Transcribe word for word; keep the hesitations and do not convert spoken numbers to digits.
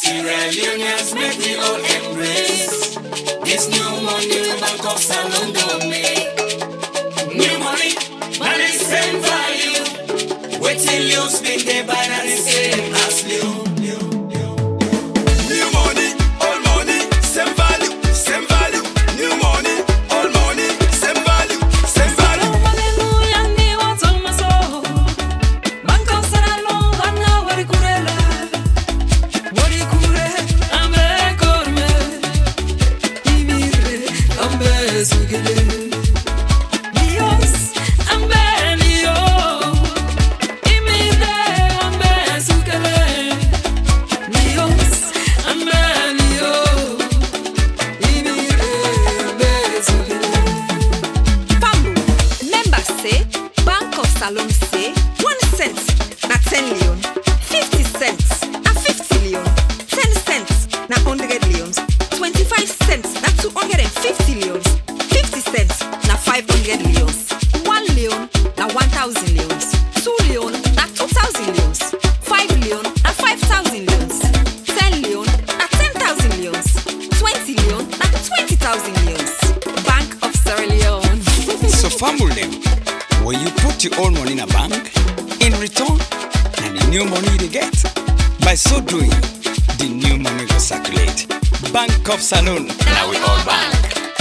Sierra Leoneans make we all embrace this new money Bank of Salon don't make. New money, money same value. Wait till you speak the binary same as you. New money, old money, same value, same value. New money, old money, same value, same value. Salon say one cent na ten leon, fifty cents na fifty leon, ten cents na hundred leons, twenty-five cents na two hundred and fifty leons, fifty cents na five hundred leons, one leon na one thousand leons, two leon na two thousand leons, five leon na five thousand leons, ten leon na ten thousand leons, twenty leon na twenty thousand leons. Bank of Sierra Leone. So family, will you put your own money in a bank? In return, and the new money you get. By so doing, the new money will circulate. Bank of Salon. Now we all bank.